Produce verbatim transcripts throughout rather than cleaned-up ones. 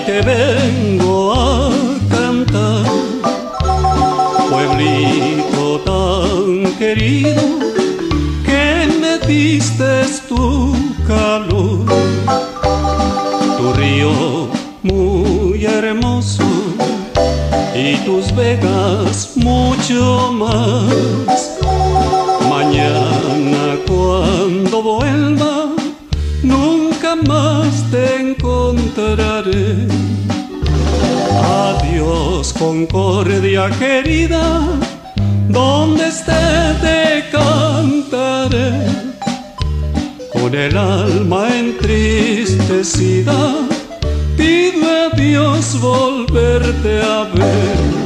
te vengo a cantar. Pueblito tan querido, que me diste tu calor. Tu río muy hermoso y tus vegas mucho más. Mañana cuando vuelva, nunca más te encontraré. Adiós, Concordia querida, donde esté te cantaré. Con el alma entristecida, pido a Dios volverte a ver.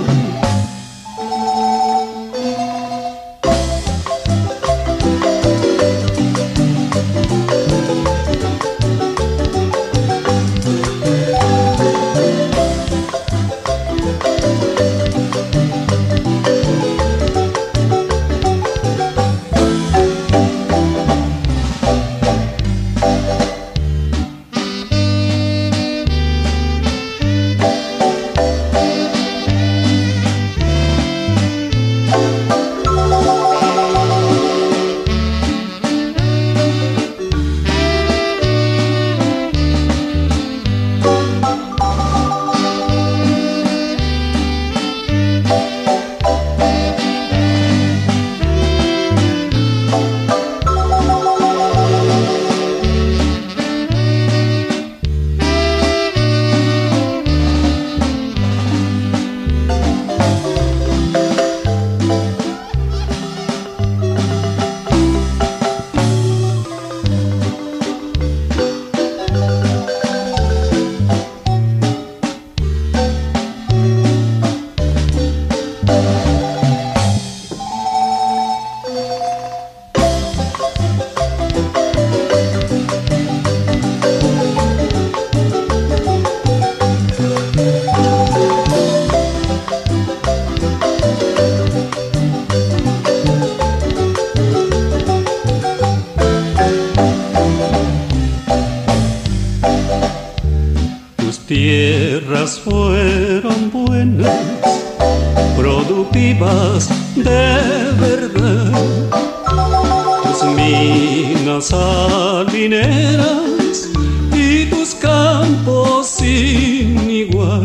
Tierras fueron buenas, productivas de verdad. Tus minas salineras y tus campos sin igual.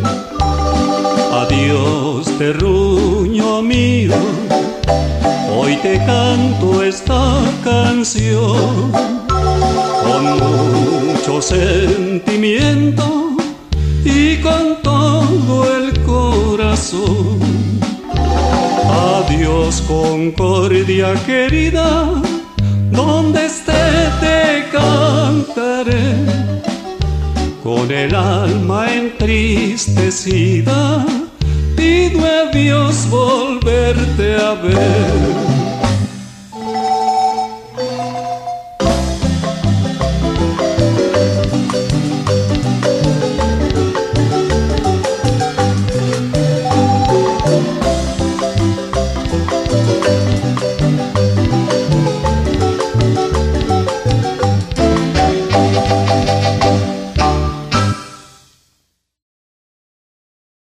Adiós, terruño mío, hoy te canto esta canción con mucho sentimiento y con todo el corazón. Adiós, Concordia querida, donde esté te cantaré. Con el alma entristecida, pido a Dios volverte a ver.